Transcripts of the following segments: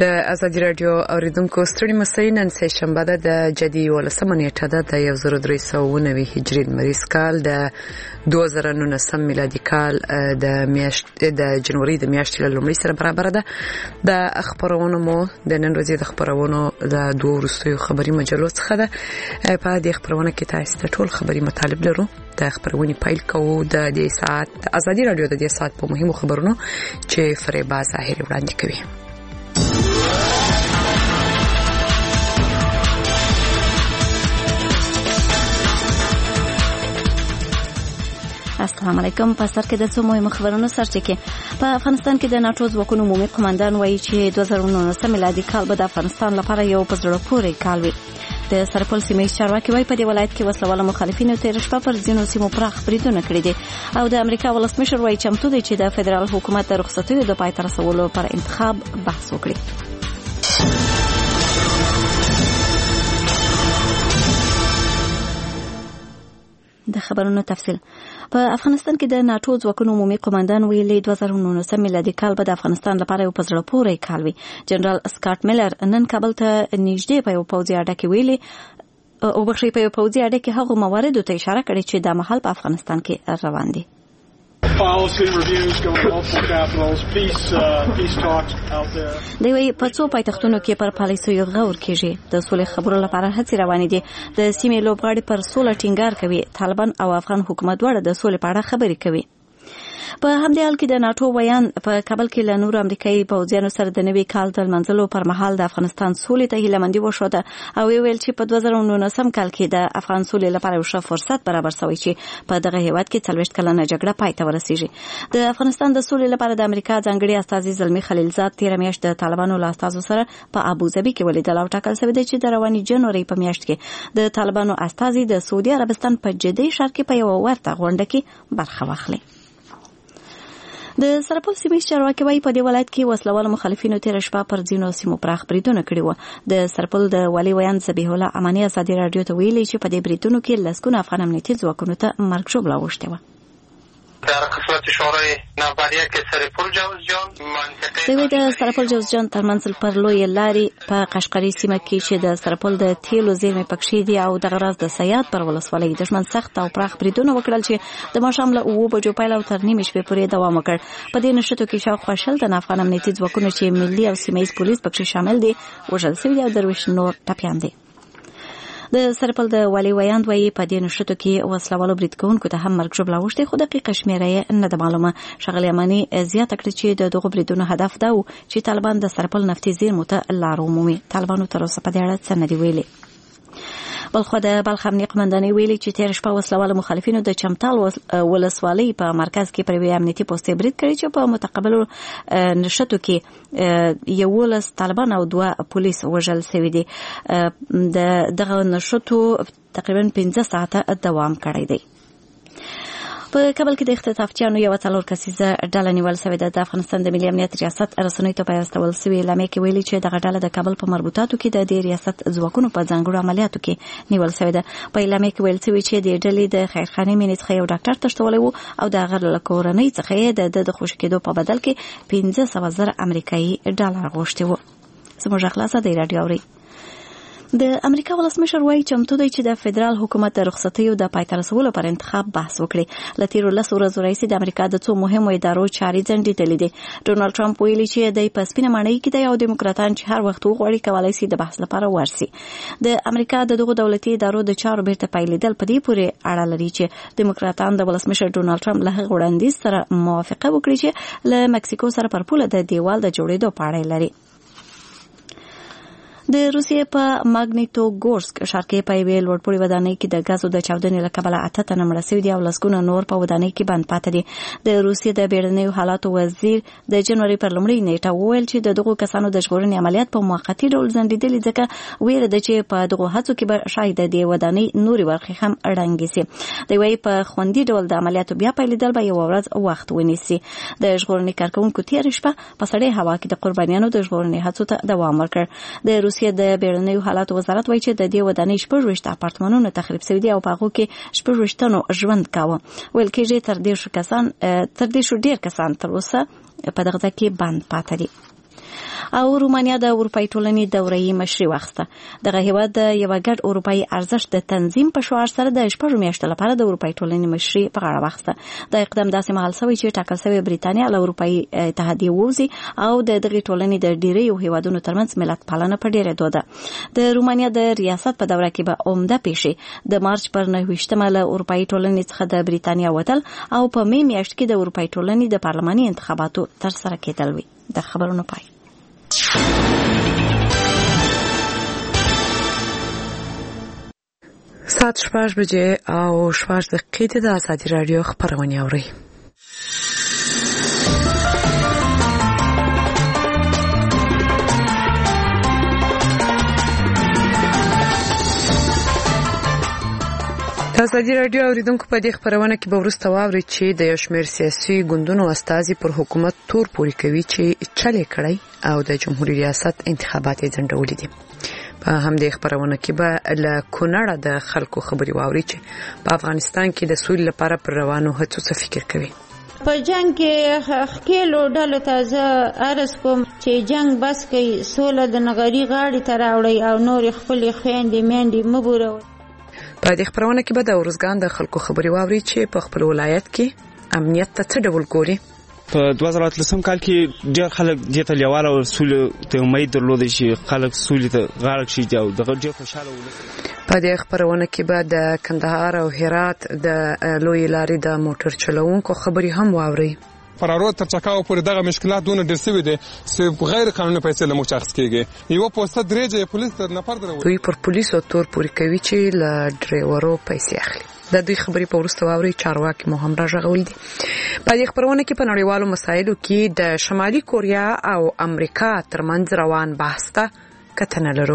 د ازادي رادیو اوریدونکو ستړي مسئ نن سه شنبه د جدي 18 نیټه د 1390 هجري مریض کال د 2019 میلادي کال د جنوري د میاشتې لومړۍ سره برابر ده. د خبرونو مو د نن ورځې د خبرونو د دوه وروستیو خبري مجلو څخه ده. په دې خبرونه کې تاسو ته ټول خبري مطالب لرو. د خبرونې پیل کوو د دې ساعت ازادي رادیو د دې ساعت په مهمو خبرونو چې فریبا ظاهري وړاندې کوي. السلام علیکم. په سر کې د څو مهمو خبرونو سرچینه په افغانستان کې د ناتو ځواکونو عمومي قومندان وایي چې 2019 میلادي کال به د افغانستان لپاره یو په زړه پورې کال وي. د سرپل سیمې چارواکي وایي په دې ولایت کې وسلواله مخالفینو تیر شپه پر ځینو سیمو پراخ بریدونه کړي دي او د امریکا ولسمشر وایي چمتو دی چې د فدرال حکومت د رخصتیو د پای ته رسولو پر انتخاب بحث وکړي. د خبرونو تفصیل. په افغانستان کې د ناتو ځواکونو عمومي قومندان ویلي 2019 میلادي کال به د افغانستان لپاره یو په زړه پورې کال وي. جنرال سکاټ میلر نن کابل ته نږدې په یو پوځي اډه کې ویلي او په یو پوځي اډه کې هغه مواردو ته اشاره کړې چې د مهال په افغانستان کې روان دي. Policy reviews going to multiple capitals, peace talks out there. دوی په څو پایتختونو کې پر پالیسیو غور کېږي. د سولې خبرو لپاره هڅې روانې دي. د سیمې لوبغاړي پر سوله ټینګار کوي. طالبان او افغان حکومت دواړه د سولې په اړه خبرې کوي. په همدې حال کې د ناتو ویان په کابل کې له نورو امریکایي پوځیانو سره د نوي کال د لمانځلو پر مهال د افغانستان سولې ته هیلهمندي وښوده او ویل چې په 2019 کال کې د افغان سولې لپاره یو ښه فرصت برابر شوی چې په دغه هیواد کې 40 کلنه جګړه پای ته ورسیږي. د افغانستان د سولې لپاره د امریکا ځانګړي استازي زلمی خلیلزاد تیر میاشت د طالبانو له استازو سره په ابوظبي کې ولیدل او ټاکل شوی دی چې د رواني جنوري په میاشت کې د طالبانو استازي د سعودي عربستان په جدي ښار کې په یو ورته غونډه کې برخه واخلي. د سرپل سیمې چارواکي وایي په دې ولایت کې وسلوال مخالفینو تیر شپه پر ځینو سیمو پراخ بریدونه کړي وو. د سرپل د والي ویان ذبیح الله امانی ازادي رادیو ته ویلي چې په دې بریدونو کې لسګونه افغان امنیتي ځواکونو ته مرګ ژوبله اوښتې وه. در قسمت شورای نوبریه که سرپل جوزجان منطقه دوی د سرپل جوزجان ترمنځ پر لوی لارې په قشقري سیمه کې چې د سرپل د تیلو زیرمې پکښې دي او دغه راز د سیاد پر ولسوالۍ دښمن سخت او پراخ بریدونه وکړل چې د ماښام له 9 بجو پیل او تر نیمې شپې پورې دوام وکړ. په دې نښتو کې شاوخوا 10 افغان امنیتي ځواکونه چې ملي او سیمه‌ییز پولیس پکښې شامل دي وژل شوي دي او درویش نور ټپیان دي. د سرپل د والي ویاند وایي په دې نښتو کې وسلوالو برید کوونکو ته هم مرګ ژوبله اوښتې خو دقیقه شمېره یې نه ده معلومه. ښاغلي اماني زیاته کړې چې د دغو بریدونو هدف دا و چې طالبان د سرپل نفتي زیرمو ته لار ومومي. طالبانو تر اوسه په دې اړه څه نه دي ویلي. بلخو د بلخ امنیه قومندانۍ ویلي چې تیر شپه وسلواله مخالفینو د چمتال ولسوالۍ په مرکز کې پر یوې امنیتي پوستې برید کړی چې په متقابلو نښتو کې 11 طالبان او 2 پولیس وژل شوي دي. دغه نښتو تقریبا 15 ساعته دوام کړی دی. په کابل کې د اختطافچیانو یو 4 کسیزه ډله نیول شوې ده. د افغانستان د ملي امنیت ریاست رسنیو ته پیوستول شوې اعلامیه کې ویلي چې دغه ډله د کابل په مربوطاتو کې د دې ریاست ځواکونو په ځانګړو عملیاتو کې نیول شوې ده. په اعلامیه کې ویل شوی چې د ډلې د خیرخانې مینې څخه یو ډاکټر تښتولی و او د هغه له کورنۍ څخه یې د خوشي کېدو په بدل کې 500,000 امریکایي ډالر غوښتي وو. زموږ خلاصه د رادیو اوري. د امریکا ولسمشر وایي چمتو دی چې د فدرال حکومت د رخصتیو د پای ته رسولو پر انتخاب بحث وکړي. له تیرو 10 ورځو راهیسې د امریکا د څو مهمو ادارو چارې ځنډېدلې دي. ډونالډ ټرمپ ویلي چې دی په سپینه ماڼۍ کې دی او دیموکراتان چې هر وخت وغواړي کولی شي د بحث لپاره ورسي. د امریکا د دغو دولتي ادارو د چارو بیرته پیلېدل په دې پورې اړه لري چې دیموکراتان د ولسمشر ډونالډ ټرمپ له هغه وړاندیز سره موافقه وکړي چې له مکسیکو سره پر پوله د دیوال د جوړېدو په اړه لري. د روسیې په ماګنیټوګورسک ښار کې په یوې لوړپوړي ودانۍ کې د غازو د چاودنې له کبله 8 تنه مړه شوي دي او لسګونه نور په ودانۍ کې بند پاتې دي. د روسیې د بیړنیو حالاتو وزیر د جنوري پر لومړۍ نیټه وویل چې د دغو کسانو د ژغورنې عملیات په موقتي ډول ځنډېدلي ځکه ویره ده چې په دغو هڅو کې به شاید د دې ودانۍ نورې برخې هم ړنګې شي. دوی وایي په خوندي ډول د عملیاتو بیا پیلېدل به یو ورځ وخت ونیسي. د ژغورنې کارکوونکو تېره شپه په سړې هوا کې د قربانیانو د ژغورنې هڅو ته دوام ورکړ. د روسیې د بیړنیو حالاتو وزارت وایي چې د دې ودانۍ 26 اپارتمانونه تخریب شوي دي او په هغو کې 26 تنو ژوند کاوه. ویل کېږي تر دې شو ډېر کسان تر اوسه په دغه ځای کې بند پاتې دي. او رومانیا د اروپאי ټولنې دورې مشري واخیسته. دغه هیواد د یو ګډ اروپאי ارزښت د تنظیم په شعار سره د 6 میاشتو لپاره د اروپאי ټولنې مشري په غاړه واخیسته. دا اقدام داسې مهال شوی چې ټاکل شوی بریتانیا له اروپאי اتحادیې ووځي او د دغه ټولنې د ډیریو هیوادونو ترمنځ ملت پالنه په ډیره دوده. د رومانیا د ریاست په دوره کې به عمده پیښې د مارچ پر 9 له اروپאי ټولنې څخه د بریتانیا وتل او په می میاشت کې د اروپאי ټولنې د پارلماني انتخاباتو ترسره کېدل وي. د خبرونو پای. ساعت 6 بجې او 6 دقیقې د ازادي رادیو خبرونه اوري. ازادي رادیو اوریدونکو په دې خبرونه کې به ورسته واوري چې د یو شمېر سیاسي ګوندونو استازي پر حکومت تور پوري کوي چې چلې کړی او د جمهوریت ریاست انتخابات یې ځنډولې دي. په همدې خبرونه کې به له کونړه د خلکو خبري واوري چې په افغانستان کې د سولې لپاره پر روانو هڅو څه فکر کوي. په جنگ کې خکېلو ډلو ته زه عرض کوم چې جنگ بس کوي، سوله د نغري غاړې ته راوړئ او نور خپلې خویندې میندې مه بوروئ. په دې خبرونه کې به د ارزګان د خلکو خبري واوري چې په خپل ولایت کې امنیت ته څه ډول ګوري. په 2013 کال کې ډېر خلک دې ته لیواله او سولې ته امید درلودي چې خلک سولې ته غاړه کېږدي او دغه ډېر خوشاله ول. په دې خبرونه کې به د کندهار او هرات د لوی لارې د موټر چلوونکو خبري هم واوري. فرارو تر چکاو پورې دغه مشکلات دونه ډېر سوي دي چې غیر قانوني پیسې له موږ اخیستل کېږي. یو پوسټ درېجه پولیس تر نفر درو دوی پر پولیسو تور پوري کوي چې له ډرایورو پیسې اخلي. د دوی خبري په ورسته واوري چارواکي مو هم راغول دي. په دې خبرونه کې په نړیوالو مسایلو کې د شمالي کوریا او امریکا ترمنځ روان بحث ته کتنه لرو.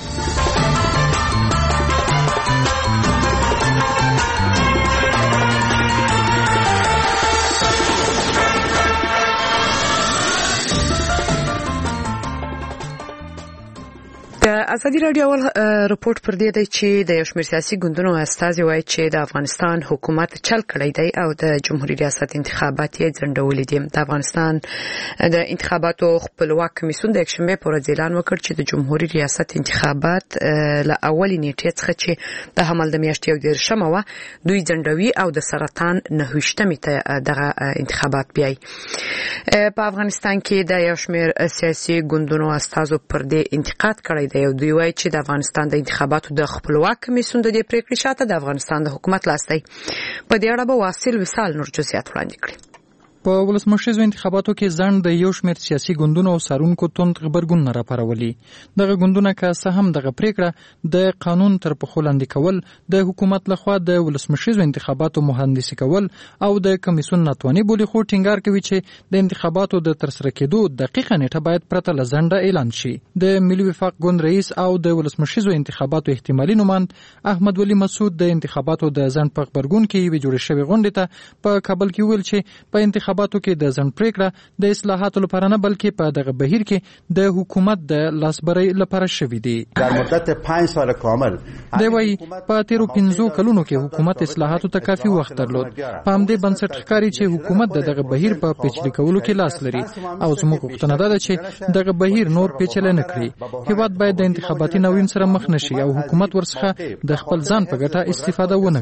ازادي رادیو اول رپورت پر دې دی چې د یو شمېر سیاسي ګوندونو استازي وایي چې د افغانستان حکومت چل کړی دی او د جمهوریت ریاست انتخابات یې ځنډولې دي. د افغانستان د انتخاباتو خپلواک کمیسیون د یکشنبه پر ورځ اعلان وکړ چې د جمهوریت ریاست انتخابات له اولې نیټې څخه چې د حمل د میاشتې 11 و دوی ځنډوي او د سرطان 9 ته دغه انتخابات بیاي. په افغانستان کې د یو شمېر سیاسي ګوندونو استازو پر دې انتقاد کړی دی. دوی وایي چې د افغانستان د انتخاباتو د خپلواک کمیسیون د دې پریکړې شاته د افغانستان د حکومت لاس دی. په دې اړه به واصل وصال نور جزئیات وړاندې کړي. په ولسمشریزو انتخاباتو کې ځنډ د یو شمېر سیاسي ګوندونو او سارونکو توند خبرګون راپارولي. دغه ګوندونه که څه هم دغه پریکړه د قانون تر پښو لاندې کول، د حکومت لخوا د ولسمشریزو انتخاباتو مهندسي کول او د کمیسیون ناتواني بولي، خو ټینګار کوي چې د انتخاباتو د ترسره کېدو دقیقه نیټه باید پرته له ځنډه اعلان شي. د ملي وفاق ګوند رئیس او د ولسمشریزو انتخاباتو احتمالي نوماند احمد ولی مسعود د انتخاباتو د ځنډ په خبرګون کې یوې جوړې شوې غونډې ته په کابل کې ویل چې په انتخاباتو کې د ځنډ پریکړه د اصلاحاتو لپاره نه بلکې په دغه بهیر کې د حکومت د لاسبرۍ لپاره شوې دي. در مدت 5 سال کامل دی وایي په تیرو 15 کلونو کې حکومت اصلاحاتو ته کافي وخت درلود. په همدې بنسټ ښکاري چې حکومت دغه بهیر په پیچلي کولو کې لاس لري او زموږ غوښتنه ده چې دغه بهیر نور پیچلی نه کړي. هیواد باید د انتخاباتي نوین سره مخ نشي او حکومت ورڅخه د خپل ځان په ګټه استفاده ونه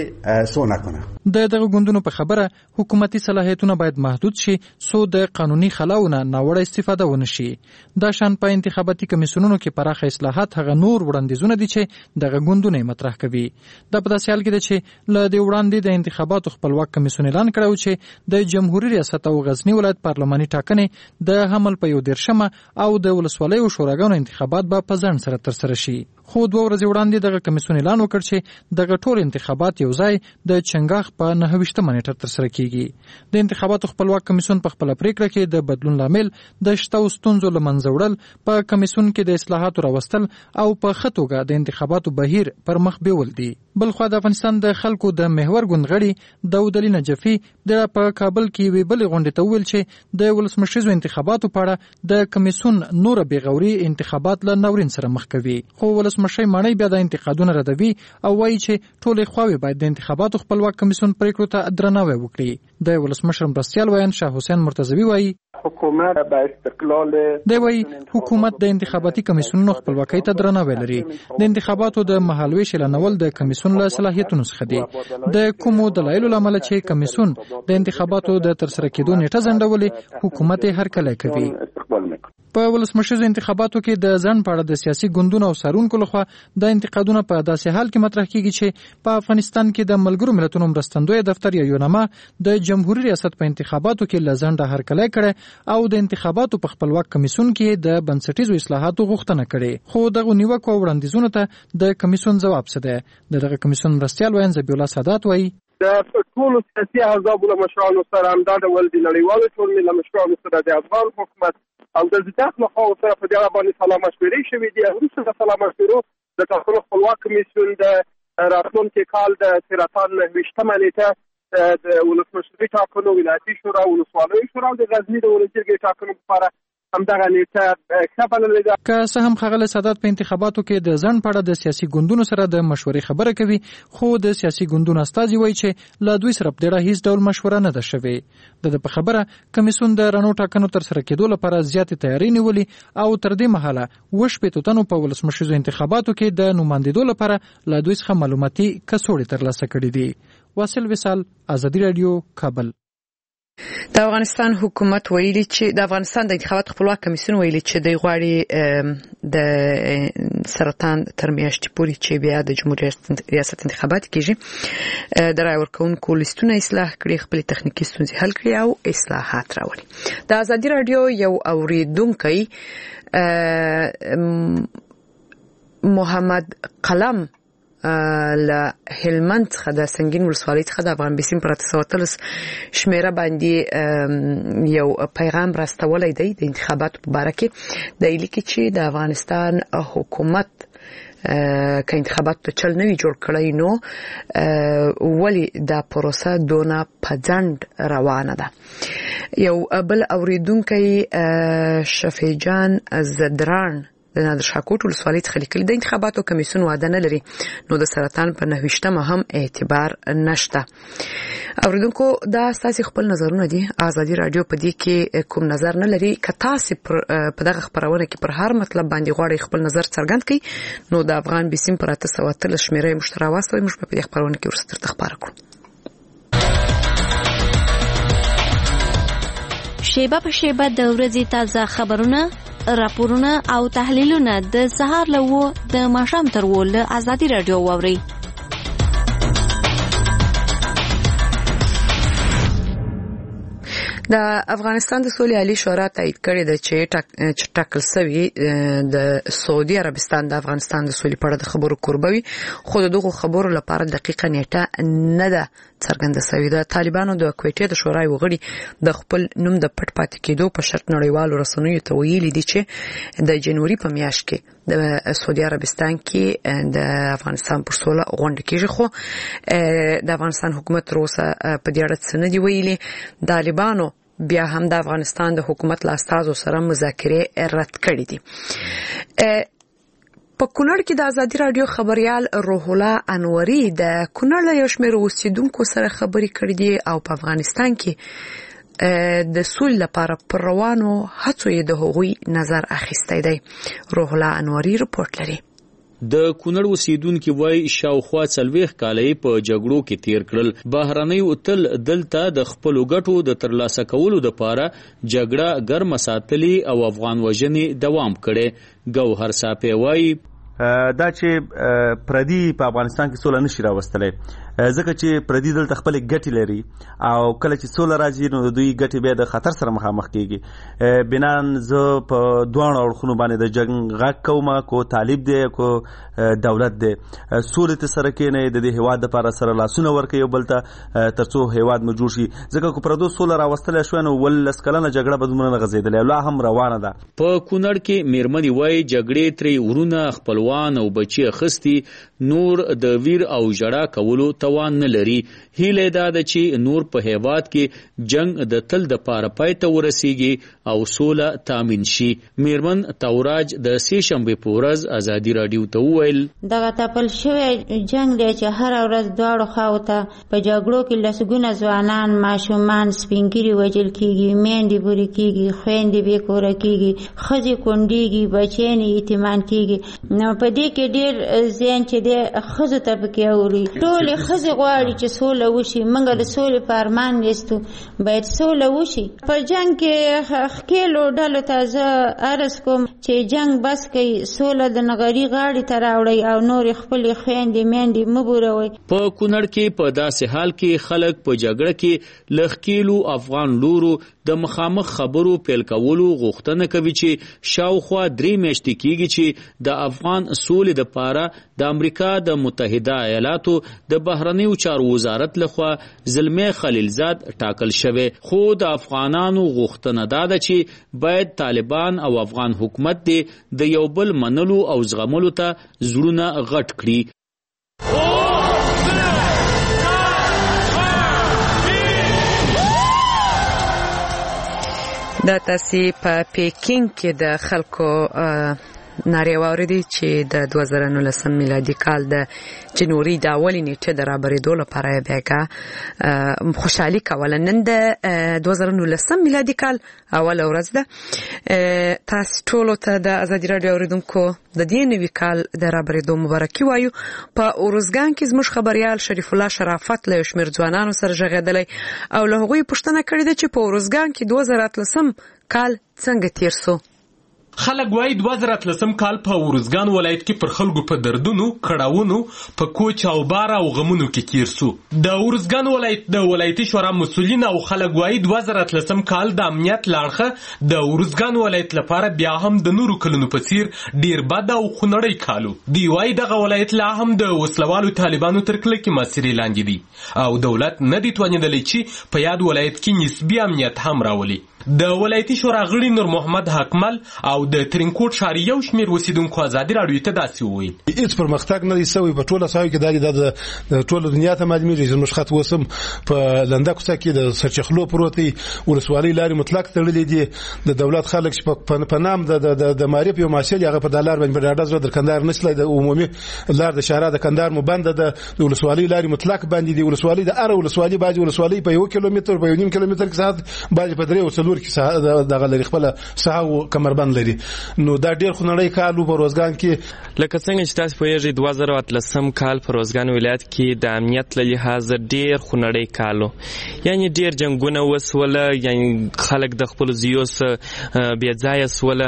کړي. دغه ګوندونو په خبره حکومتي صلاحیتونه باید محدود شي څو د قانوني خلاونه ناوړه استفاده ونه شي. دا شان په انتخاباتي کمیسیونونو کې پراخه اصلاحات هغه نور وړاندیزونه دي چې دغه ګوندونه مطرح کوي. دا په داسې حال کې ده چې له دې وړاندې د انتخاباتو خپلواک کمیسیون اعلان کړو چې د جمهوریت ریاست او غزنی ولایت پارلماني ټاکنې د حمل په 11 او د ولسوالیو شوراګانو انتخابات به په ځنډ سره ترسره شي. خو 2 ورځې وړاندې دغه کمیسیون اعلان وکړ چې دغه ټول انتخابات یو ځای د چنګاخ په 9 نیټه ترسره کیږي. د انتخاباتو خپلواک کمیسیون په خپل پریکړه کې د بدلون لامل د شته ستونزو له منځه وړل، په کمیسیون کې د اصلاحاتو راوستل او په ښه توګه د انتخاباتو بهیر پر مخ بیول دي. بلخوا د افغانستان د خلکو د محور ګوند غړي داود علي نجفي د په کابل کې وی بل غونډه ته ویل چې د ولسمشریزو انتخاباتو په اړه د کمیسیون نور بغوري انتخابات له ناورین سره مخ کوي. خو ولسمشر مانی بیا د انتقادونه ردوي او وایي چې ټول خواوې باید د انتخاباتو خپلواک کمیسیون پریکړو ته درناوی وکړي. د ولسمشر مرستیال ویان شاه حسین مرتضوی وایي حکومت به استقلال دی وایي حکومت د انتخاباتي کمیسیونونو خپلواکۍ ته درناوی لري. د انتخاباتو د مهالویش اعلانول د کمیسیون له صلاحیتونو څخه دي. د کومو دلایلو له امله چې کمیسیون د انتخاباتو د ترسره کېدو نیټه ځنډولې، حکومت یې هرکلی کوي. په ولسمشریزو انتخاباتو کې د ځنډ په اړه د سیاسي ګوندونو او څارونکو لخوا د انتقادونه په داسې حال کې مطرح کیږي چې په افغانستان کې د ملګرو ملتونو مرستندوی دفتر یا یوناما د جمهوریت ریاست په انتخاباتو کې له ځنډه هرکلی کړی او د انتخاباتو په خپلواک کمیسیون کې د بنسټیزو اصلاحاتو غوښتنه کړې. خو دغه نیوکو او وړاندیزونو ته د کمیسیون ځواب څه دی؟ دغه کمیسیون مرستیال وین ذبیح الله سادات وایي د ټولو سیاسي احزابو له مشرانو سره همدا ډول د نړیوالو ټولنې له مشرانو سره د افغان حکومت او د داخله خواو سره په دې باندې سلا مشورې شوې دي. وروسته د سلا مشورو د ټاکنو خپلواک کمیسیون د راتلونکي کال د سرطان 29مه نیټه د ولسمشرۍ ټاکنو، ولایتي شورا، ولسوالیو شورا او د غزني د ولسجرګې ټاکنو لپاره همدغه نیټه ښه بللې ده. که څه هم ښاغلی سادات په انتخاباتو کې د ځنډ په اړه د سیاسي ګوندونو سره د مشورې خبره کوي، خو د سیاسي ګوندونو استازي وایي چې له دوی سره په دې اړه هیڅ ډول مشوره نه ده شوې. د په خبره کمیسیون د رڼو ټاکنو ترسره کېدو لپاره زیاتې تیاری نیولې او تر دې مهاله 80 تنو په ولسمشریزو انتخاباتو کې د نمایندېدو لپاره له دوی څخه معلوماتي کڅوړې ترلاسه کړي دي. واصل وصال، آزادي رادیو، کابل. د افغانستان حکومت ویلي چې د افغانستان د انتخابات خپلواک کمیسیون ویلي چې د غواړي د سرطان تر میاشتې پورې چې بیا د جمهوریت ریاست انتخابات کیږي د رای ورکوونکو لیستونه اصلاح کړي، خپل تخنیکی ستونزې حل کړي او اصلاحات راوړي. د آزادي رادیو یو اوریدونکو محمد قلم له هلمند څخه د سنگین ولسوالۍ څخه د افغان بیسیم پر 913 شمیره باندې یو پیغام راستولی دی د انتخاباتو په باره کې. د لیکي چې د افغانستان حکومت که انتخابات ته چل نوی جوړ کړی نو ولی دا پروسه دونه په ځنډ روانه ده. یو بل اوریدونکی شفیع جان زدران د نادرشاه کوټ ولسوالۍ څخه لیکلي د انتخاباتو کمیسیون وعده نه لري نو د سرطان په 29مه هم اعتبار نشته. اوریدونکو دا ستاسو خپل نظرونه دي. آزادي رادیو په دې کې کوم نظر نه لري. که تاسو په دغه خبرونه کې پر هر مطلب باندې غواړئ خپل نظر څرګند کړئ نو د افغان بیسیم پر 913 شمیره مشترک واسطوي موږ په دې خبرونه کې ورسره تخبار کړو. شیبه په شیبه د ورځې تازه خبرونه، راپورونه او تحلیلونه د سهار له 9 د ماښام تر 10 له آزادي رادیو واورئ. د افغانستان د سولې عالی شورا تایید کړی دی چې ټاکل شوی د سعودي عربستان د افغانستان د سولې په اړه د خبرو کوربه وي، خو دغه خبرو لپاره دقیقه نیټه نه ده څرګنده شوې. د طالبانو د کویټې د شورای وغړي د خپل نوم د پټ پاتې کېدو په شرط نړیوالو رسنیو ته ویلي دي چې د جنوري په میاشت کې د سعودي عربستان کې د افغانستان پر سوله غونډه کېږي، خو د افغانستان حکومت تر اوسه په دې اړه څه نه دی ویلي. طالبانو بیا هم د افغانستان د حکومت له استازو سره مذاکرې رد کړې دي. په کونړ کې د آزادي رادیو خبريال روح الله انوري د کونړ له یو شمېر اوسیدونکو سره خبرې کړې دي او په افغانستان کې د سولې لپاره پر روانو هڅو یې د هغوی نظر اخیستی دی. روح الله انوري رپورټ لري. د کونړ اوسیدونکو وای شاوخوا 40 کالې په جګړو کې تیر کړل. بهرنۍ تل دلته د خپل ګټو د ترلاسه کولو لپاره جګړه ګرم ساتلي او افغان وژنې دوام کړي. ګوهر صافي وای دا چې پردي په افغانستان کې سوله نشي راوستلی ځکه چې پردي دلته خپل ګټې لري او کله چې سوله راځي نو دوی ګټې بیا د خطر سره مخامخ کیږي. بنان زه په دوه اړخونو باندې د جنگ غږ کوم، کو طالب دی کو دولت دی. سوله ته سره کې نه د دې هواد لپاره سره لاسونه ورکوي یو بل ته ترڅو هواد مو جوړ شي، ځکه کو پردو سوله راوستل شو نو ولس کلنه جګړه به دومره غزیدلې لا هم روانه ده. په کونړ کې میرمنې وای جګړې ترې ورونه خپل خپلوان او بچي اخستي نور د ویر او جړه کولو توان نه لري. هیله دا ده چې نور په هیواد کې جنگ د تل د پاره پای ته ورسیږي او سوله تامین شي. میرمن توراج د سې شنبې په ورځ ازادي رادیو ته وویل دغه تپل شوی جنگ دی چې هر ورځ دواړو خواو ته په جګړو کې لسګونه ځوانان ماشومان سپینګیري وژل کیږي، میندې بوري کیږي، خویندې بې کوره کیږي، ښځې کونډېږي، بچیانې یتیمان کیږي. نو په دې کې ډېر زیان چې دی ښځو ته پکې اوري. ټولې ښځې غواړي چې سوله وشي. موږ د سولې په ارمان نیستو، باید سوله وشي. په جنگ کې ښکېلو ډلو ته زه عرض کوم چې جنگ بس کوي، سوله د نغري غاړې ته راوړئ او نورې خپلې خویندې میندې مه بوروئ. په کونړ کې په داسې حال کې خلک په جګړه کې له ښکېلو افغان لورو د مخامخ خبرو پیل کولو غوښتنه کوي چې شاوخوا 3 میاشتې کېږي چې د افغان سولې دپاره د امریکا د متحده ایالاتو د بهرنیو چارو وزارت لخوا زلمی خلیلزاد ټاکل شوی. خو د افغانانو غوښتنه دا ده چې باید طالبان او افغان حکومت د یو بل منلو او زغملو ته زړونه غټ کړي. دا تاسې په پیکینګ کې د خلکو نارې واورېدې چې د 2019 میلادي کال د جنوري د اولې نیټې د رابرېدو لپاره یې بیګا خوشحالي کوله. نن د 2019 میلادي کال اوله ورځ ده. تاسو ټولو ته د ازادي راډیو اورېدونکو د دې نوي کال د رابرېدو مبارکي وایو. په اروزګان کې زموږ خبریال شریف الله شرافت له یو شمېر ځوانانو سره غږېدلی او له هغوی پوښتنه کړې ده چې په اروزګان کې 2018 کال څنګه تیر سو. خلک وایي 2018 کال په اروزګان ولایت کې پر خلکو په دردونو، کړاوونو، په کوچ او بار او غمونو کې تیر سو. د اروزګان ولایت د ولایتي شورا مسؤلین او خلک وایي 2018 کال د امنیت لاړخه د اروزګان ولایت لپاره بیا هم د نورو کلونو په څیر ډیر بد او خونړی کالو. دی وایي دغه ولایت لا هم د وسلوالو طالبانو تر کلکې محاصرې لاندې دی او دولت نه دی توانېدلی چې په یاد ولایت کې نسبي امنیت هم راولي. د ولایتي شورا غړي نور محمد حکمل او د ترینکوټ ښار یو شمېر اوسېدونکو ازادي راډیو ته داسې وویل هیڅ پرمختګ نه دی سوی په ټوله ساحه کې. دا د ټوله دنیا ته معلومیږي چې زموږ خط اوس هم په لنده کوڅه کې د سرچخلو پروت دی. ولسوالۍ لارې مطلق تړلې دي. د دولت خلک چې په نام د معرف یو محصل هغه په دلار باندې په ډاډه زړه د کندهار نسلای د عمومي لار د شهرا د کندهار مبند د ولسوالۍ لارې مطلق باندې دي. ولسوالۍ د اره ولسوالۍ باج ولسوالۍ په 1 کیلومتر په 1.5 کیلومتر کې ساعت باج په 3 او 4 کې دغه لري خپل ساحه کمربند لري. نو دا ډیر خنړی کال په روزګان کې لکه څنګه چې تاسو پوهیږئ 2018 کال په روزګان ولایت کې د امنیت له لحاظه ډیر خنړی کالو. یعنی ډیر جنگونه وسوله، یعنی خلک د خپل زیو سره بیا ځای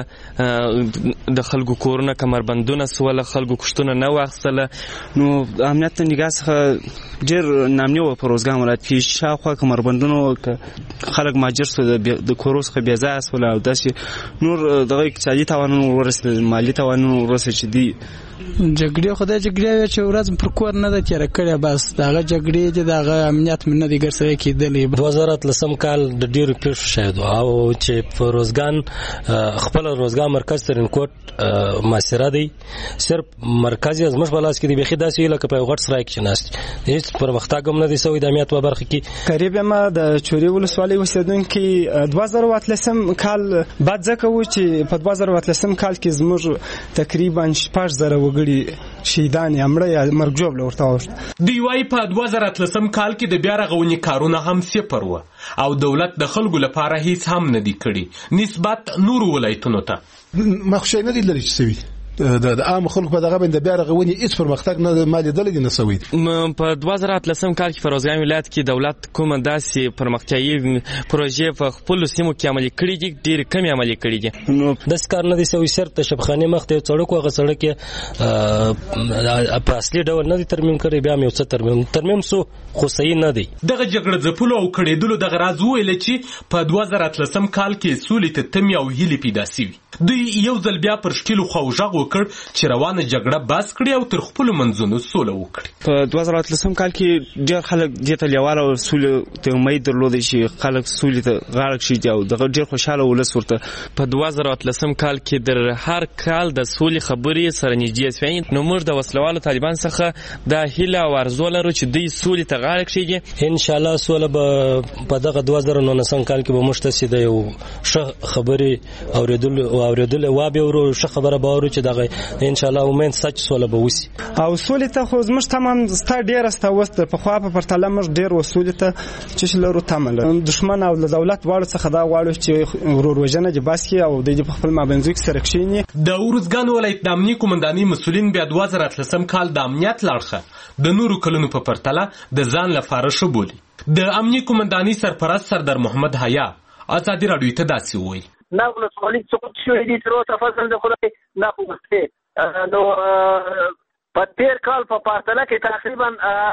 سوله، د خلکو کورونه کمربندونه سوله، خلکو کشتونه نه واخصله. نو امنیت نگاه څخه ډیر نامنی و په روزګان ولایت کې. شاوخوا کمربندونو خلک ماجر سو د کورو څخه بیا ځای سوله او داسې نور دغه اقتصادي تاوانونه ورسېدل، مالي تاوانونه ورسېدل چې دي جګړې خدای جګړې چې ورځ پر کور نه ده تېره کړې. بس دغه جګړې دي، دغه امنیت مې نه دی ګرځوی کېدلی. 2018 کال د ډېرو پیښو شاهد او چې په روزګان خپل روزګان مرکز ترینکوټ محاصره دی. صرف مرکز یې زموږ په لاس کې دی. بیخي داسې لکه په یو غټ سرای کې ناست، هېڅ پرمختګ هم نه دی سوی د امنیت په برخه کې. قریب یم د چوري ولسوالۍ اوسېدونکي. 2018 کال بد ځکه و چې په 2018 کال کې زموږ تقریبا 6,000 وګړي شهیدان یا مړه یا مرګ ژوبله ورته واوښته. دوی وایي په 2018 کال کې د بیا رغونې کارونه هم صفر وه او دولت د خلکو لپاره هیڅ هم نه دی کړي نسبت نورو ولایتونو ته. مخشی نه دی لري چې سوي د عام خلکو په دغه باندې بیا رغونې هیڅ پرمختګ نه مالي دلې نه سوي. په 2018 کال کې په روزګان ولایت کې دولت کومه داسې پرمختیایي پروژې په خپلو سیمو کې عملي کړي دي؟ ډېرې کمې عملي کړي دي. داسې کار نه دی سوی. صرف د شبخانې مخ ته یو سړک و، هغه سړک یې په اصلي ډول نه دی ترمیم کړی. بیا هم یو څه ترمیم سو خو صحیح نه دی. دغه جګړه ځپلو او کړېدلو دغه راز وویله چې په 2018 کال کې سولې ته تمې او هیلې پیدا سوي. دوی یو ځل بیا پر ښکیلو خواو غږ وکړ چې روانه جګړه بس کړي او تر خپلو منځونو سوله وکړي. په 2018 کال کې ډېر خلک دې ته لیواله او سولې ته امید درلودی چې خلک سولې ته غاړه کښېږدي او دغه ډېر خوشحاله ولس ورته. په 2018 کال کې د هر کال د سولې خبرې سره نږدې شوې، نو موږ د وسلوالو طالبان څخه دا هیله او آرزو لرو چې دوی سولې ته غاړه کښېږدي. ان شاء الله سوله به په دغه 2019 کال کې به موږ ته د یو ښه خبرې اورېدل وا به ورو ښه خبره به اورو چې دغه ان شاء الله امید سچ سوله به وسی. او سولې ته خو زموږ تمام ستا ډېره ستا وسته په خوا په پرتله موږ ډېر وسولې ته چې لرو تمه لرو. دښمن او د دولت واړو څخه دا غواړو چې ورور وژنه دې بس کړي او د په خپل مابینځو کې سره کښېني. د ارزګان ولایت د امنیه قومندانۍ مسؤلین بیا 2018 کال د امنیت لاړخه د نورو کلونو په پرتله د ځان لپاره ښه بولي. د امنیه قومندانۍ سرپرست سردار محمد حیا ازادي راډیو ته داسې وویل: نه ولسوالۍ سقوط شوې دي تر اوسه فضل د خدای نه خوښته. نو په تیر کال په پرتله کې تقریبا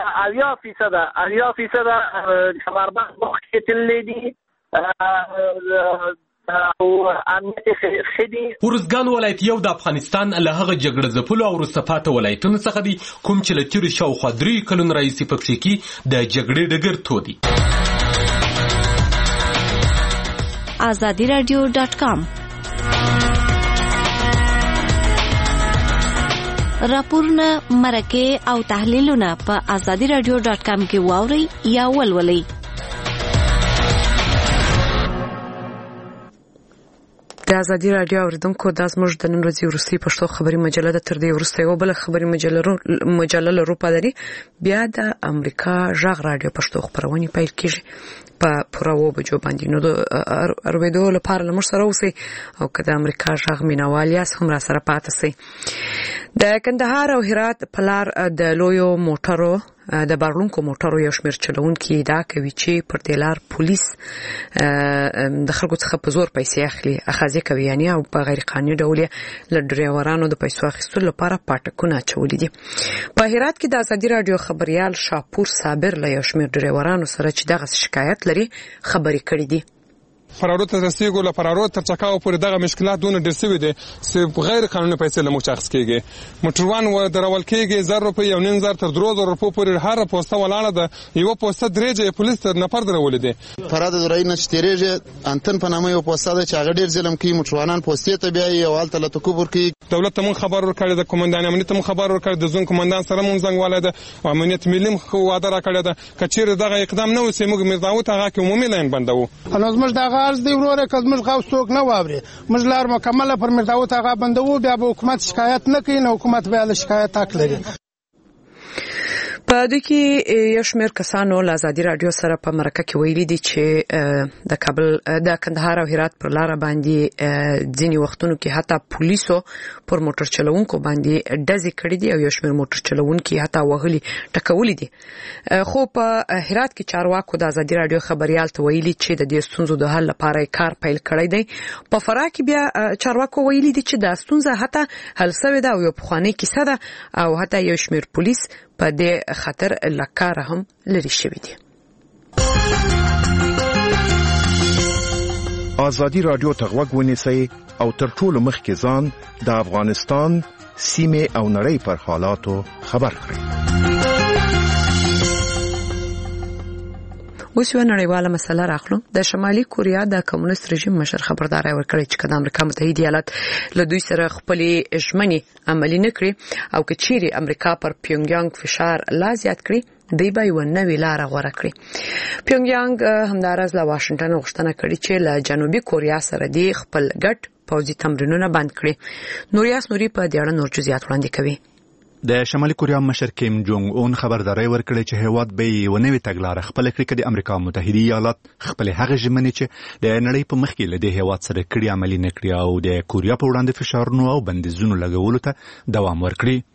80% خبردار مخکې تللی دي او امنیت خدي. ارزګان ولایت یو د افغانستان له هغه جګړه ځپلو او وروسته پاتې ولایتونو څخه دی کوم چې له تیرو شاوخوا 3 کلونو راهیسې پکې کې د جګړې ډګر تودي. azadiradio.com راپورونه، مرکې او تحلیلونه په azadiradio.com کې واورئ یا ولولئ. د ازادي راډیو اوریدونکو دا زموږ د نن ورځې وروستۍ پښتو خبري مجله ده. تر دې وروسته یو بل خبري مجله لرو پدري بیا د امریکا ژغ راډیو پښتو خبرونه پیل کیږي په پوره و بجو باندې. نو د ارویدو لپاره لمر سره اوسئ او که د امریکا ژغ مینوال یاست هم را سره پاتې سئ. د کندهار او هرات په لار د لویو موټرو د بارلونکو موټرو یو شمېر چلونکي دا کوي چې پر دې لار پولیس د خلکو څخه په زور پیسې اخلي، اخاذې کوي یعنی او په غیر قانوني ډول له ډریورانو د پیسو اخیستلو لپاره پاټکونه اچولي دي. په هرات کې د ازادي راډیو خبريال شاپور صابر له یو شمېر ډریورانو سره چې دغه شکایت لري خبرې کړې دي. فرارو ته رسیدو له فرارو تر چکاو پورې دغه مشکلات دونه ډېر شوي دي چې غیر قانوني پیسې له موږ اخیست کېږي. موټروان درول کېږي 1000 روپۍ یو نیم زر تر 3000 روپۍ پورې هر پوسټه ولاړه ده. یو پوسټه درېجه پولیس تر نفر درولې دي. فراد درای نه چتیریږي انتن په نامه یو پوسټه ده چې هغه ډېر ظلم کوي. موټروانان پوسټې ته بیا یو حالت له تکبر کوي. دولت ته مون خبر ورکړی د کومندان امنیت ته مون خبر ورکړی د زون کومندان سره مون زنګ والای ده او امنیت ملي خو وعده راکړی ده کچېر دغه اقدام نه وسی موږ مرزاوت هغه کې عمومي لاین بندو. نو زموږ دغه عرض دی وروره موږ غو څوک نه واوري. موږ لار مکمله پر مرزاوت هغه بندو بیا به حکومت شکایت نه کوي. نو حکومت بیا له شکایت حق لري. په دې کې یو شمېر کسانو له ازادي راډیو سره په مرکه کې ویلي دي چې د کابل د کندهار او هرات پر لار باندې ځینی وختونو کې حتی پولیسو پر موټر چلوونکو باندې ډزې کړې دي او یو شمېر موټر چلوونکي حتی وهلي ټکولي دي. خو په هرات کې چارواکو د ازادي راډیو خبريال ته ویلي چې د دې ستونزو د حل لپاره کار پیل کړی دی. په فراه کې بیا چارواکو ویلي دي چې د ستونزه حتی حل شوې ده او یو پخوانی کیسه ده او حتی یو شمېر پولیس په دې خطر لکاره هم لري شوی دی. ازادي راډیو ته غوږ ونیسئ او تر ټولو مخکې ځان د افغانستان سیمه او نړۍ پر حالاتو خبر کړئ. اوس یو نړیواله مسله راخلو. د شمالي کوریا د کمونیست رژیم مشر خبرداري ورکړي چې د امریکا متحده ایالات له دوی سره خپل ژمنې عملي نه کړي او که چیرې امریکا پر پیونګیانګ فشار لا زیات کړي دی به یو نوې لار غوړه کړي. پیونګیانګ همدارس له واشنگټن غوښتنه کړې چې له جنوبي کوریا سره دی خپل ګډ پوځي تمرینونه بند کړي. نوریاس نوري په دې اړه نور جزئیات وړاندې کوي. د شمالي کوریا مشر کیم جونګ اون خبرداري ورکړي چې هیواد به یو نوې تګلارې خپل کړي چې د امریکا متحده ایالات خپل هغه ژمنې چې د نړۍ په مخ کې له دې هیواد سره کړي عملي نه کړي او د کوریا په وړاندې فشارونو او بندیزونو لګولو ته دوام ورکړي.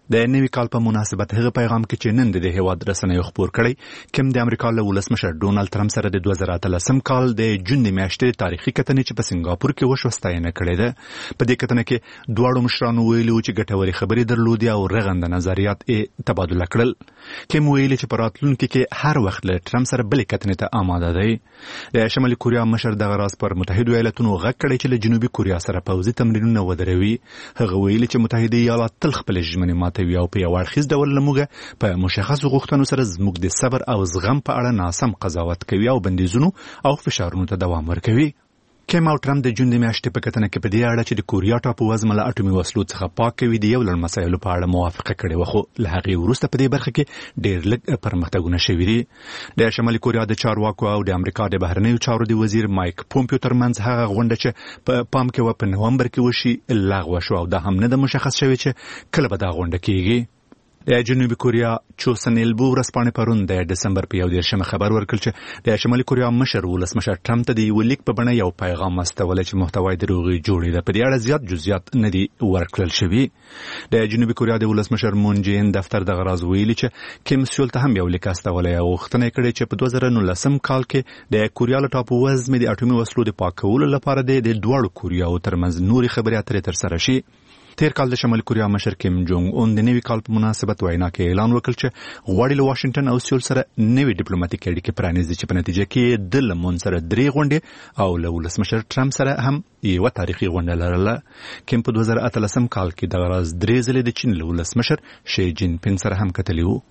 د نوي کال په مناسبت هغه پیغام کې چې نن د هیواد رسنیو خبر کړی کوم د امریکا له ولسمشر ډونالد ټرمپ سره د 2013 کال د جون د میاشتې تاریخي کتنې چې په سنگاپور کې وشو ستاینه کړې ده. په دې کتنه کې دواړو مشرانو ویلي چې ګټورې خبرې درلودې او رغنده نظریات یې تبادله کړل. کوم ویلي چې په راتلونکي کې هر وخت له ټرمپ سره بلې کتنې ته آماده دی. د شمالي کوریا مشر دغه راز پر متحده ایالاتونو غږ کړی چې له جنوبي کوریا سره پوځي تمرینونه ودروي. هغه ویلي چې متحده ایالات تل خپل ژمنې ماتوي او په یو اړخیز ډول لموږه په مشخصو غوښتنو سره زموږ د صبر او زغم په اړه ناسم قضاوت کوي او بندیزونو او فشارونو ته دوام ورکوي. کیم او ټرمپ د جون د میاشتې په کتنه کې په دې اړه چې د کوریا ټاپووزمه له اټومي وسلو څخه پاک کوي د یو لړ مسایلو په اړه موافقه کړې وه، خو له هغې وروسته په دې برخه کې ډېر لږ پرمختګونه شوي دي. د شمالي کوریا د چارواکو او د امریکا د بهرنیو چارو د وزیر مایک پومپیو ترمنځ هغه غونډه چې په پام کې وه په نومبر کې وشي لغوه شو او دا هم نه ده مشخص شوی چې کله به دا غونډه کیږي. د جنوبي کوریا چوسن ایلبو ورځپاڼې پرون د ډسمبر په 11 خبر ورکړ چې د شمالي کوریا مشر ولسمشر ټرمپ ته د یو لیک په بڼه یو پیغام استولی چې محتوای دروغي جوړې ده. په دې اړه زیات جزئیات نه دي ورکړل شوي. د جنوبي کوریا د ولسمشر مون جین دفتر دغه راز ویلي چې کیم سیول ته هم یو لیک استولی او غوښتنه کړې چې په 2019 کال کې د کوریا له ټاپووزمې د اټومي وسلو د پاکولو لپاره د دواړو کوریاوو ترمنځ نوري خبرې اترې ترسره شي. تیر کال د شمالي کوریا مشر کیم جونګ اون د نوي کال په مناسبت وینا کې اعلان وکړ چې غواړي له واشنگټن او سیول سره نوي ډیپلوماټیک اړیکې پرانیزي چې په نتیجه کې د لمون سره 3 غونډې او له ولسمشر ټرمپ سره هم یو تاریخي غونډه لرله. کیم په 2013 کال کې د غراز 3 ځله د چین له ولسمشر شي جین پینګ سره هم کتلی وو.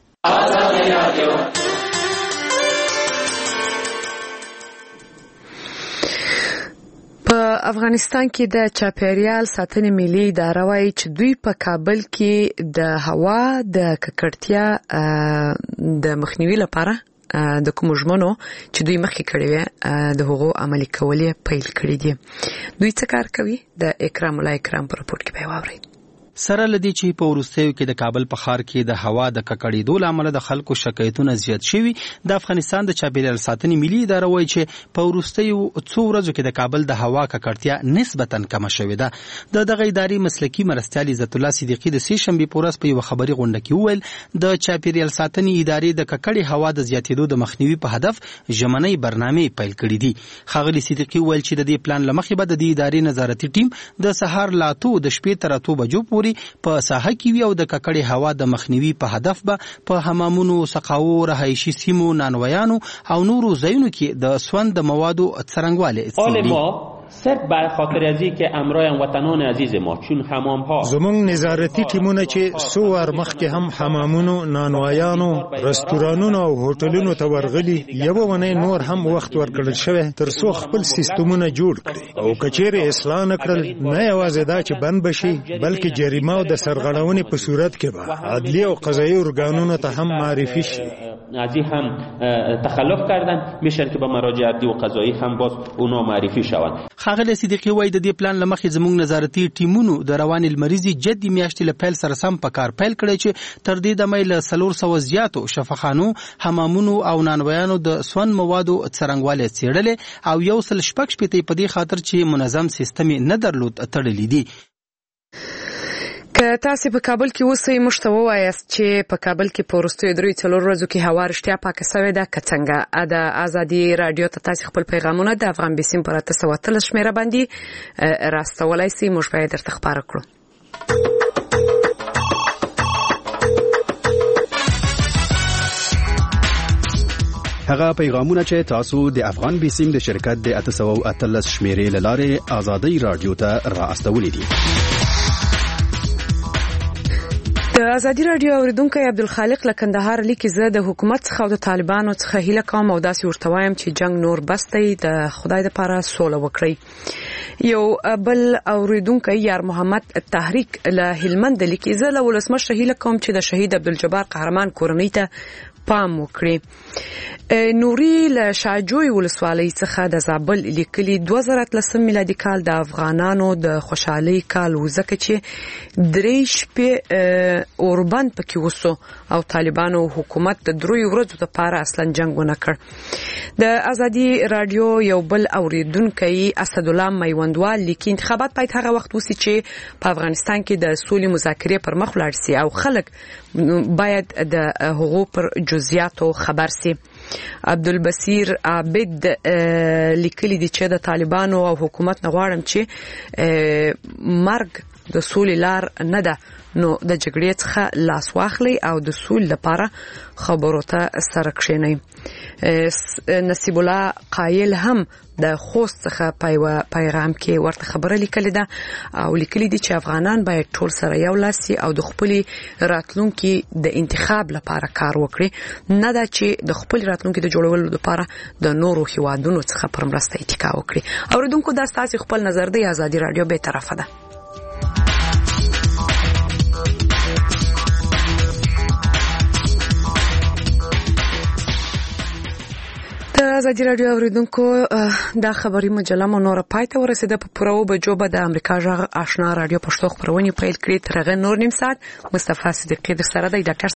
افغانستان کې د چاپیریال ساتنې ملي اداره وايي چې دوی په کابل کې د هوا د ککړتیا د مخنیوي لپاره د کوم ژمنو چې دوی مخکې کړې وي د هغو عملي کول یې پیل کړي دي. دوی څه کار کوي؟ د اکرام الله اکرام په راپورټ کې به واورئ. سره لدی چې په ورستیو کې د کابل په ښار کې د هوا د ککړېدو لامل د خلکو شکایتونه زیات شوي. د افغانستان د چاپیریال ساتنې ملي اداره وایي چې په ورستیو څو ورځو کې د کابل د هوا ککړتیا نسبتاً کمه شوې ده. د دغه ادارې مسلکي مرستیال عزت الله صدیقي د سې شنبې په ورځ په یو خبري غونډه کې وویل د چاپیریال ساتنې ادارې د ککړې هوا د زیاتېدو د مخنیوي په هدف ژمنۍ برنامې پیل کړې دي. ښاغلي صدیقي وویل چې د دې پلان له مخې به د دې ادارې نظارتي ټیم د سهار له 8 د شپې تر 8 بجو پورې په ساحه کې وي او د ککړې هوا د مخنیوي په هدف به په حمامونو، سقاو، رهایشي سیمو، نانویانو او نورو ځایونو کې د سون د موادو څرنګوالی څیړي. صرف به خاطر از اینکه امرای وطنان عزیز ما چون حمام ها زمون نظارتي ټیمونه چې سو ور مخکې هم حمامونو، نانوایانو، رستورانونو او هوټلونو ته ورغلي یو ونه نور هم وخت ورکړل شوی تر څو خپل سیستمونه جوړ کړي او کچېره اصلاح نکړل نه یوازې دا چې بند بشي بلکې جریمه او د سرغړونې په صورت کې به عدلی او قضایي ارګانونو ته هم معرفي شي. ازی هم تخلف کردن میشن که به مراجع عدلی و قضایی هم باز اونا معرفي شوند. ښاغلی صدیقي وایي د دې پلان له مخې زموږ نظارتي ټیمونو د روانې لمریزې جدي میاشتې له پیل سره سم په کار پیل کړی چې تر دې دمه له 400 زیاتو شفاخانو، حمامونو او نانویانو د سون موادو څرنګوالی څېړلې او 116 په دې خاطر چې منظم سیستم نه درلود تړلي دي. که تاسو په کابل کې اوسئ موږ ته ووایاست چې په کابل کې په وروستیو 3-4 ورځو کې هوا رښتیا پاکه سوې ده که څنګه؟ د ازادي راډیو ته تاسو خپل پیغامونه د افغان بیسیم پر 813 شمیره باندې راستولای شئ. موږ به درته خبر کړو. هغه پیغامونه چې تاسو د افغان بیسیم د شرکت د 813 شمیرې له لارې ازادي راډیو ته راستولې دي. د ازادي راډیو اوریدونکو عبدالخالق له کندهار لیکي زه د حکومت څخه او د طالبانو څخه هیله کوم او داسې ورته وایم چې جنگ نور بس دی، د خدای لپاره سوله وکړئ. یو بل اوریدونکو یار محمد تحریک له هلمند لیکي زه له ولسمشر هیله کوم چې د شهید عبدالجبار قهرمان کورنۍ ته پام وکړي. نوري له شاجوی ولسوالۍ څخه د زابل لیکلي 2013 میلادي کال د افغانانو د خوشحالي کال و ځکه چې درې شپې اوربند پکې وسو او طالبانو حکومت د 3 ورځو لپاره اصلا جنگ ونه کړ. د ازادي رادیو یو بل اوریدونکو اسد الله میوندوال لیکي انتخابات باید هغه وخت وسی چې په افغانستان کې د سولې مذاکرې پر مخ ولاړ سي او خلک باید د هغو پر جزئیاتو خبر سي. عبدالبصیر عابد لیکلی دی چې د طالبانو او حکومت نه غواړم چې مرګ د سولې لار نه ده، نو د جګړې څخه لاس واخلي او د سولې لپاره خبرو ته سره کښیني. نصیب الله قایل هم د خوست څخه پیغام کې ورته خبره لیکلې ده او لیکلي دي چې افغانان باید ټول سره یو لاس شي او د خپل راتلونکي د انتخاب لپاره کار وکړي، نه دا چې د خپل راتلونکي د جوړولو لپاره د نورو هیوادونو څخه پر مرسته اتکا وکړي. اوریدونکو دا ستاسو خپل نظر دی. ازادي رادیو به طرفه ده. د ازادي رادیو اوریدونکو دا خبري مجله مو نور پای ته ورسېده. په پوره بجو به د امریکا ژغ آشنا رادیو پښتو خبرونه پیل کړي. ترغه نور نیم ساعت مصطفی صدیقی در سره د ډاکټر